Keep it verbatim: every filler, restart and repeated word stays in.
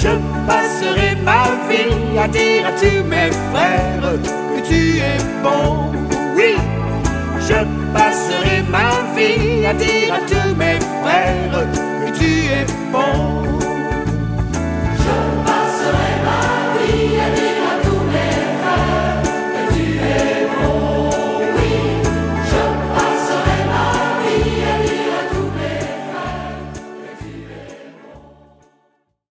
Je passerai ma vie à dire à tous mes frères que tu es bon. Oui, je passerai ma vie à dire à tous mes frères que tu es bon.